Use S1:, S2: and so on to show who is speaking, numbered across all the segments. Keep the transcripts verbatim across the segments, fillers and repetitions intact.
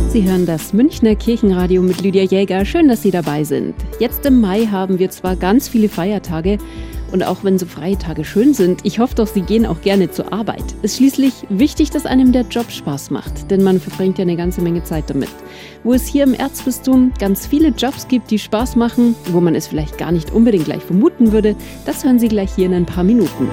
S1: Sie hören das Münchner Kirchenradio mit Lydia Jäger. Schön, dass Sie dabei sind. Jetzt im Mai haben wir zwar ganz viele Feiertage und auch wenn so freie Tage schön sind, ich hoffe doch, Sie gehen auch gerne zur Arbeit. Es ist schließlich wichtig, dass einem der Job Spaß macht, denn man verbringt ja eine ganze Menge Zeit damit. Wo es hier im Erzbistum ganz viele Jobs gibt, die Spaß machen, wo man es vielleicht gar nicht unbedingt gleich vermuten würde, das hören Sie gleich hier in ein paar Minuten.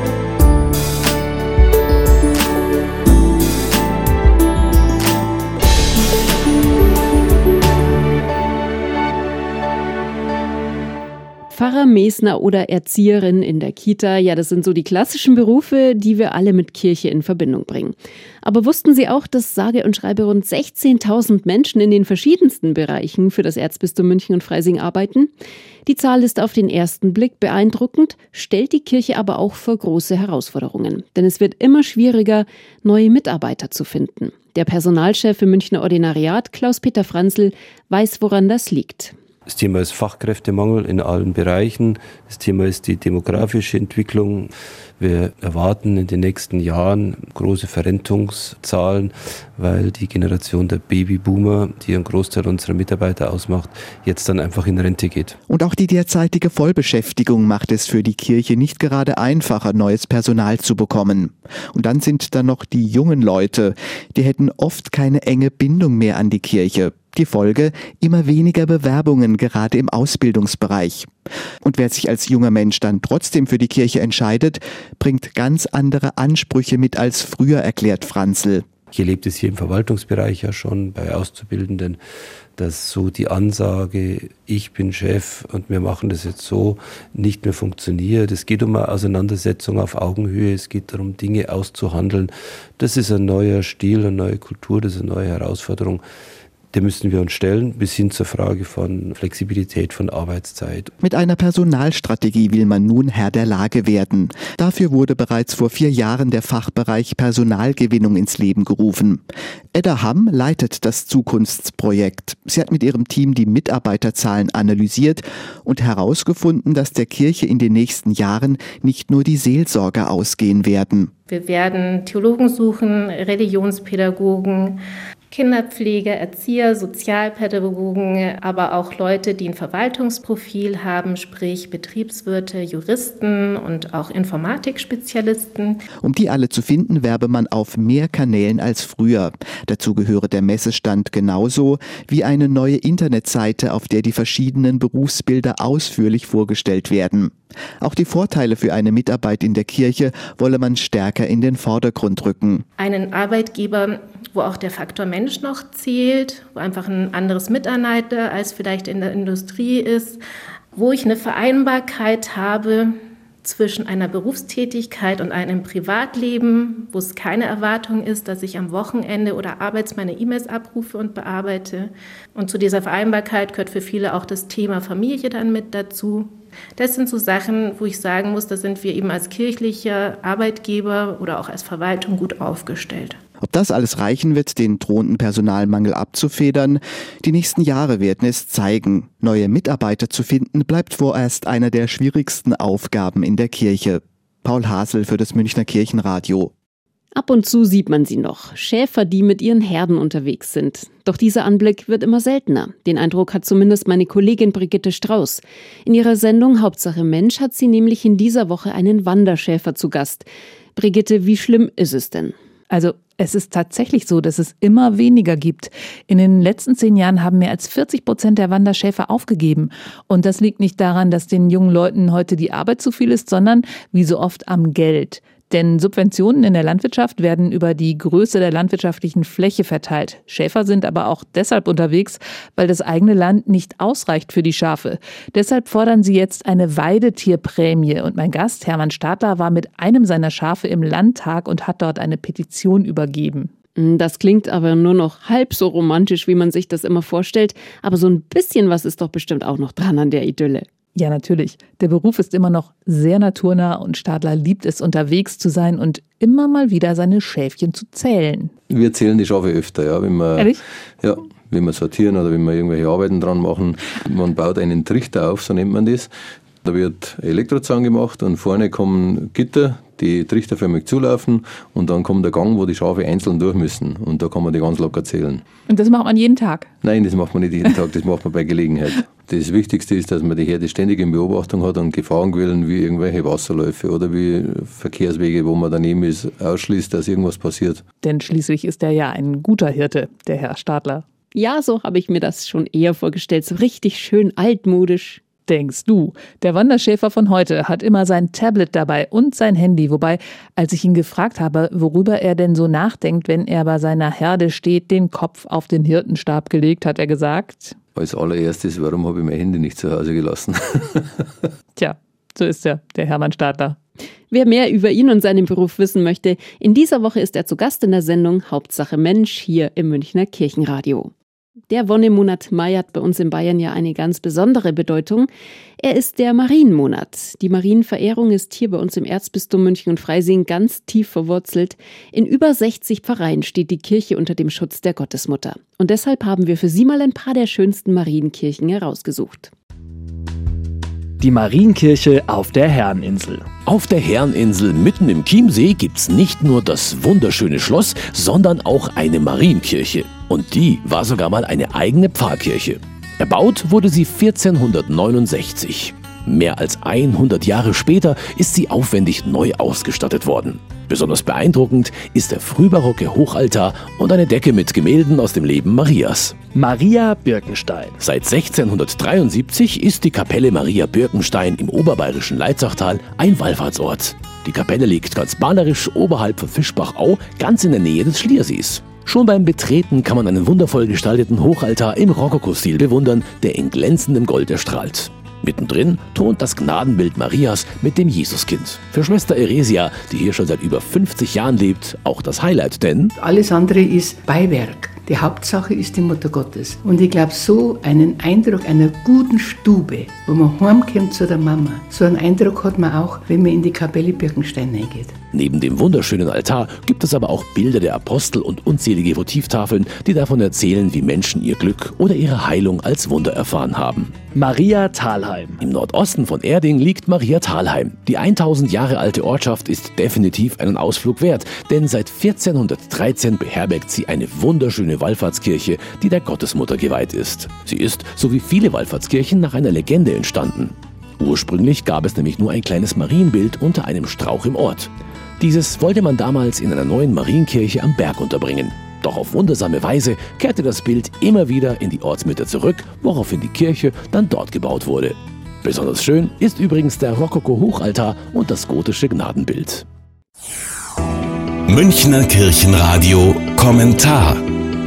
S1: Pfarrer, Mesner oder Erzieherin in der Kita, ja, das sind so die klassischen Berufe, die wir alle mit Kirche in Verbindung bringen. Aber wussten Sie auch, dass sage und schreibe rund sechzehntausend Menschen in den verschiedensten Bereichen für das Erzbistum München und Freising arbeiten? Die Zahl ist auf den ersten Blick beeindruckend, stellt die Kirche aber auch vor große Herausforderungen. Denn es wird immer schwieriger, neue Mitarbeiter zu finden. Der Personalchef im Münchner Ordinariat, Klaus-Peter Franzl, weiß, woran das liegt.
S2: Das Thema ist Fachkräftemangel in allen Bereichen. Das Thema ist die demografische Entwicklung. Wir erwarten in den nächsten Jahren große Verrentungszahlen, weil die Generation der Babyboomer, die einen Großteil unserer Mitarbeiter ausmacht, jetzt dann einfach in Rente geht.
S3: Und auch die derzeitige Vollbeschäftigung macht es für die Kirche nicht gerade einfacher, neues Personal zu bekommen. Und dann sind da noch die jungen Leute. Die hätten oft keine enge Bindung mehr an die Kirche. Die Folge: immer weniger Bewerbungen, gerade im Ausbildungsbereich. Und wer sich als junger Mensch dann trotzdem für die Kirche entscheidet, bringt ganz andere Ansprüche mit als früher, erklärt Franzl.
S2: Ich erlebe das hier im Verwaltungsbereich ja schon bei Auszubildenden, dass so die Ansage, ich bin Chef und wir machen das jetzt so, nicht mehr funktioniert. Es geht um eine Auseinandersetzung auf Augenhöhe, es geht darum, Dinge auszuhandeln. Das ist ein neuer Stil, eine neue Kultur, das ist eine neue Herausforderung. Dem müssen wir uns stellen, bis hin zur Frage von Flexibilität von Arbeitszeit.
S3: Mit einer Personalstrategie will man nun Herr der Lage werden. Dafür wurde bereits vor vier Jahren der Fachbereich Personalgewinnung ins Leben gerufen. Edda Hamm leitet das Zukunftsprojekt. Sie hat mit ihrem Team die Mitarbeiterzahlen analysiert und herausgefunden, dass der Kirche in den nächsten Jahren nicht nur die Seelsorger ausgehen werden.
S4: Wir werden Theologen suchen, Religionspädagogen, Kinderpfleger, Erzieher, Sozialpädagogen, aber auch Leute, die ein Verwaltungsprofil haben, sprich Betriebswirte, Juristen und auch Informatikspezialisten.
S3: Um die alle zu finden, werbe man auf mehr Kanälen als früher. Dazu gehöre der Messestand genauso wie eine neue Internetseite, auf der die verschiedenen Berufsbilder ausführlich vorgestellt werden. Auch die Vorteile für eine Mitarbeit in der Kirche wolle man stärker in den Vordergrund rücken.
S4: Einen Arbeitgeber, wo auch der Faktor Mensch noch zählt, wo einfach ein anderes Miteinander als vielleicht in der Industrie ist, wo ich eine Vereinbarkeit habe zwischen einer Berufstätigkeit und einem Privatleben, wo es keine Erwartung ist, dass ich am Wochenende oder abends meine E-Mails abrufe und bearbeite. Und zu dieser Vereinbarkeit gehört für viele auch das Thema Familie dann mit dazu. Das sind so Sachen, wo ich sagen muss, da sind wir eben als kirchlicher Arbeitgeber oder auch als Verwaltung gut aufgestellt.
S3: Ob das alles reichen wird, den drohenden Personalmangel abzufedern? Die nächsten Jahre werden es zeigen. Neue Mitarbeiter zu finden, bleibt vorerst eine der schwierigsten Aufgaben in der Kirche. Paul Hasel für das Münchner Kirchenradio.
S1: Ab und zu sieht man sie noch, Schäfer, die mit ihren Herden unterwegs sind. Doch dieser Anblick wird immer seltener. Den Eindruck hat zumindest meine Kollegin Brigitte Strauß. In ihrer Sendung Hauptsache Mensch hat sie nämlich in dieser Woche einen Wanderschäfer zu Gast. Brigitte, wie schlimm ist es denn?
S5: Also es ist tatsächlich so, dass es immer weniger gibt. In den letzten zehn Jahren haben mehr als vierzig Prozent der Wanderschäfer aufgegeben. Und das liegt nicht daran, dass den jungen Leuten heute die Arbeit zu viel ist, sondern wie so oft am Geld. Denn Subventionen in der Landwirtschaft werden über die Größe der landwirtschaftlichen Fläche verteilt. Schäfer sind aber auch deshalb unterwegs, weil das eigene Land nicht ausreicht für die Schafe. Deshalb fordern sie jetzt eine Weidetierprämie. Und mein Gast, Hermann Stadler, war mit einem seiner Schafe im Landtag und hat dort eine Petition übergeben.
S1: Das klingt aber nur noch halb so romantisch, wie man sich das immer vorstellt. Aber so ein bisschen was ist doch bestimmt auch noch dran an der Idylle.
S5: Ja, natürlich. Der Beruf ist immer noch sehr naturnah und Stadler liebt es, unterwegs zu sein und immer mal wieder seine Schäfchen zu zählen.
S6: Wir zählen die Schafe öfter, ja. Wenn wir,
S5: Ehrlich?
S6: Ja, wenn wir sortieren oder wenn wir irgendwelche Arbeiten dran machen. Man baut einen Trichter auf, so nennt man das. Da wird Elektrozahn gemacht und vorne kommen Gitter, die trichterförmig zulaufen und dann kommt der Gang, wo die Schafe einzeln durch müssen und da kann man die ganz locker zählen.
S5: Und das macht man jeden Tag?
S6: Nein, das macht man nicht jeden Tag, das macht man bei Gelegenheit. Das Wichtigste ist, dass man die Herde ständig in Beobachtung hat und Gefahrenquellen wie irgendwelche Wasserläufe oder wie Verkehrswege, wo man daneben ist, ausschließt, dass irgendwas passiert.
S5: Denn schließlich ist er ja ein guter Hirte, der Herr Stadler.
S1: Ja, so habe ich mir das schon eher vorgestellt, so richtig schön altmodisch.
S5: Denkst du? Der Wanderschäfer von heute hat immer sein Tablet dabei und sein Handy. Wobei, als ich ihn gefragt habe, worüber er denn so nachdenkt, wenn er bei seiner Herde steht, den Kopf auf den Hirtenstab gelegt, hat er gesagt:
S6: Als allererstes, warum habe ich mein Handy nicht zu Hause gelassen?
S5: Tja, so ist er, der Hermann Stadler.
S1: Wer mehr über ihn und seinen Beruf wissen möchte, in dieser Woche ist er zu Gast in der Sendung Hauptsache Mensch hier im Münchner Kirchenradio. Der Wonnemonat Mai hat bei uns in Bayern ja eine ganz besondere Bedeutung. Er ist der Marienmonat. Die Marienverehrung ist hier bei uns im Erzbistum München und Freising ganz tief verwurzelt. In über sechzig Pfarreien steht die Kirche unter dem Schutz der Gottesmutter. Und deshalb haben wir für Sie mal ein paar der schönsten Marienkirchen herausgesucht.
S7: Die Marienkirche auf der Herreninsel.
S8: Auf der Herreninsel mitten im Chiemsee gibt's nicht nur das wunderschöne Schloss, sondern auch eine Marienkirche. Und die war sogar mal eine eigene Pfarrkirche. Erbaut wurde sie vierzehnhundertneunundsechzig. Mehr als hundert Jahre später ist sie aufwendig neu ausgestattet worden. Besonders beeindruckend ist der frühbarocke Hochaltar und eine Decke mit Gemälden aus dem Leben Marias.
S7: Maria Birkenstein.
S8: Seit sechzehnhundertdreiundsiebzig ist die Kapelle Maria Birkenstein im oberbayerischen Leitzachtal ein Wallfahrtsort. Die Kapelle liegt ganz bannerisch oberhalb von Fischbachau, ganz in der Nähe des Schliersees. Schon beim Betreten kann man einen wundervoll gestalteten Hochaltar im Rokokostil bewundern, der in glänzendem Gold erstrahlt. Mittendrin thront das Gnadenbild Marias mit dem Jesuskind. Für Schwester Eresia, die hier schon seit über fünfzig Jahren lebt, auch das Highlight, denn
S9: alles andere ist Beiwerk. Die Hauptsache ist die Mutter Gottes. Und ich glaube, so einen Eindruck einer guten Stube, wo man heimkommt zu der Mama, so einen Eindruck hat man auch, wenn man in die Kapelle Birkenstein reingeht.
S8: Neben dem wunderschönen Altar gibt es aber auch Bilder der Apostel und unzählige Votivtafeln, die davon erzählen, wie Menschen ihr Glück oder ihre Heilung als Wunder erfahren haben.
S7: Maria Thalheim.
S8: Im Nordosten von Erding liegt Maria Thalheim. Die tausend Jahre alte Ortschaft ist definitiv einen Ausflug wert, denn seit vierzehnhundertdreizehn beherbergt sie eine wunderschöne Wallfahrtskirche, die der Gottesmutter geweiht ist. Sie ist, so wie viele Wallfahrtskirchen, nach einer Legende entstanden. Ursprünglich gab es nämlich nur ein kleines Marienbild unter einem Strauch im Ort. Dieses wollte man damals in einer neuen Marienkirche am Berg unterbringen. Doch auf wundersame Weise kehrte das Bild immer wieder in die Ortsmitte zurück, woraufhin die Kirche dann dort gebaut wurde. Besonders schön ist übrigens der Rokoko-Hochaltar und das gotische Gnadenbild.
S10: Münchner Kirchenradio Kommentar.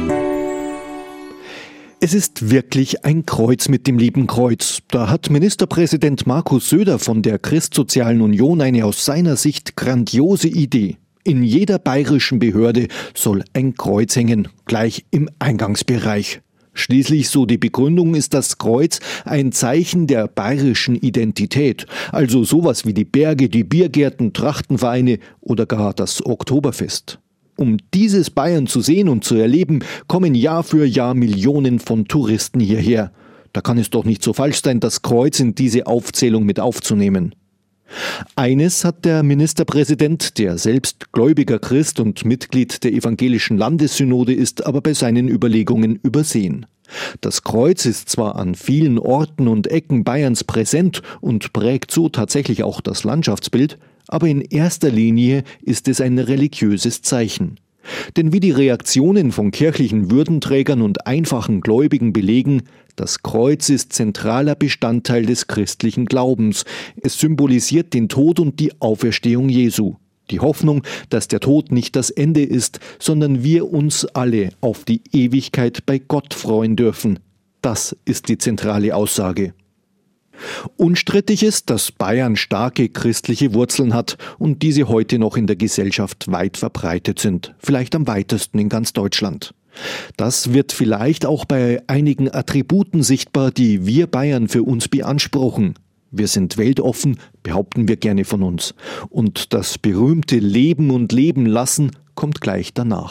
S11: Es ist wirklich ein Kreuz mit dem lieben Kreuz. Da hat Ministerpräsident Markus Söder von der Christsozialen Union eine aus seiner Sicht grandiose Idee. In jeder bayerischen Behörde soll ein Kreuz hängen, gleich im Eingangsbereich. Schließlich, so die Begründung, ist das Kreuz ein Zeichen der bayerischen Identität. Also sowas wie die Berge, die Biergärten, Trachtenvereine oder gar das Oktoberfest. Um dieses Bayern zu sehen und zu erleben, kommen Jahr für Jahr Millionen von Touristen hierher. Da kann es doch nicht so falsch sein, das Kreuz in diese Aufzählung mit aufzunehmen. Eines hat der Ministerpräsident, der selbst gläubiger Christ und Mitglied der evangelischen Landessynode ist, aber bei seinen Überlegungen übersehen. Das Kreuz ist zwar an vielen Orten und Ecken Bayerns präsent und prägt so tatsächlich auch das Landschaftsbild, aber in erster Linie ist es ein religiöses Zeichen. Denn wie die Reaktionen von kirchlichen Würdenträgern und einfachen Gläubigen belegen, das Kreuz ist zentraler Bestandteil des christlichen Glaubens. Es symbolisiert den Tod und die Auferstehung Jesu. Die Hoffnung, dass der Tod nicht das Ende ist, sondern wir uns alle auf die Ewigkeit bei Gott freuen dürfen. Das ist die zentrale Aussage. Unstrittig ist, dass Bayern starke christliche Wurzeln hat und diese heute noch in der Gesellschaft weit verbreitet sind, vielleicht am weitesten in ganz Deutschland. Das wird vielleicht auch bei einigen Attributen sichtbar, die wir Bayern für uns beanspruchen. Wir sind weltoffen, behaupten wir gerne von uns. Und das berühmte Leben und Leben lassen kommt gleich danach.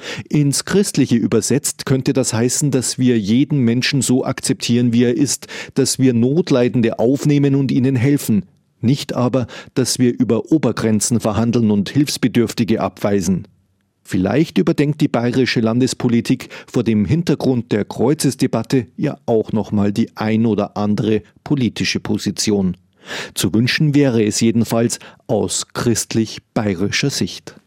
S11: Ins Christliche übersetzt könnte das heißen, dass wir jeden Menschen so akzeptieren, wie er ist, dass wir Notleidende aufnehmen und ihnen helfen, nicht aber, dass wir über Obergrenzen verhandeln und Hilfsbedürftige abweisen. Vielleicht überdenkt die bayerische Landespolitik vor dem Hintergrund der Kreuzesdebatte ja auch nochmal die ein oder andere politische Position. Zu wünschen wäre es jedenfalls aus christlich-bayerischer Sicht.